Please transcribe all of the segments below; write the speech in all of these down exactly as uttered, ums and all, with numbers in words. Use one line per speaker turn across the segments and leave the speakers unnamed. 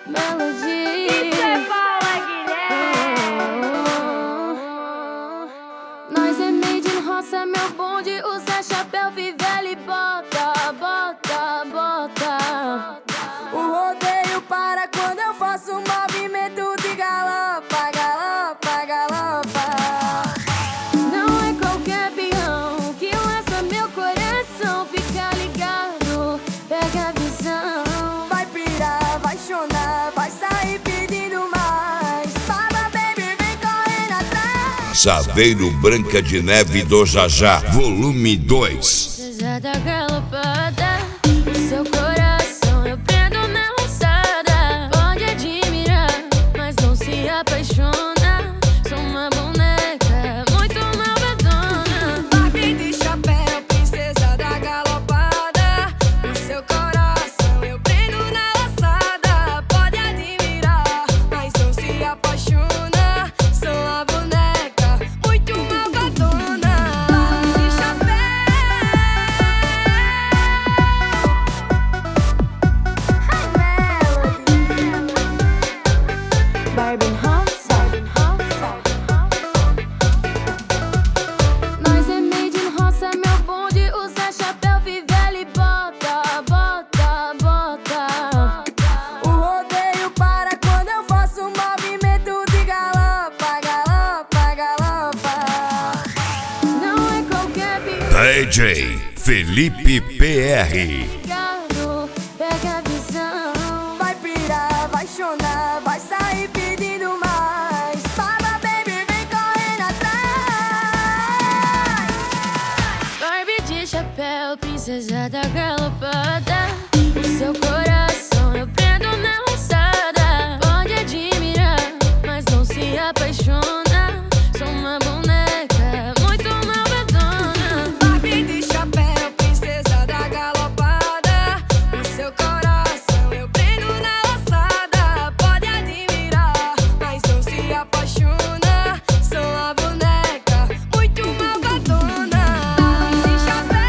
Melody.
E cê fala, Guilherme?
Nós é made in roça, meu bonde usa chapéu, fivela e bota, bota, bota.
O rodeio para quando eu faço um movimento de galopa, galopa, galopa.
Não é qualquer peão que lança meu coração. Fica ligado, pega a visão.
Vai pirar, vai chorar, vai sair pedindo mais. Fala, baby, vem correndo atrás.
Saveiro Branca de Neve do Jajá, volume dois.
Precisa da galopada, o seu coração eu prendo na lançada. Pode admirar, mas não se apaixona. Sou uma boneca muito malvadona.
Barbie de chapéu, princesa da galopada. O seu coração eu prendo na laçada. Pode admirar, mas não se apaixona. Sou a boneca muito malvadona. Barbie de chapéu.
Barbie roça, nós é made in roça, meu bonde usa chapéu, fivela e bota, bota, bota.
O rodeio para quando eu faço um movimento de galopa, galopa, galopa.
Não é qualquer
D J Felipe P R.
picado, pega a visão.
Vai pirar, vai chorar, vai sair pedindo mais. Fala, baby, vem correndo atrás.
Barbie de chapéu, princesa da galopada. O seu coração eu prendo na lançada. Pode admirar, mas não se apaixona. Sou uma boneca muito malvadona.
Barbie de chapéu, princesa da galopada. O seu coração eu prendo na laçada. Pode admirar, mas não se apaixona. Sou a boneca muito malvadona. Barbie de chapéu.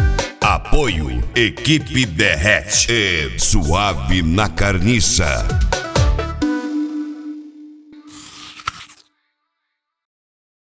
Apoio Equipe Derrete e Suave na Carniça.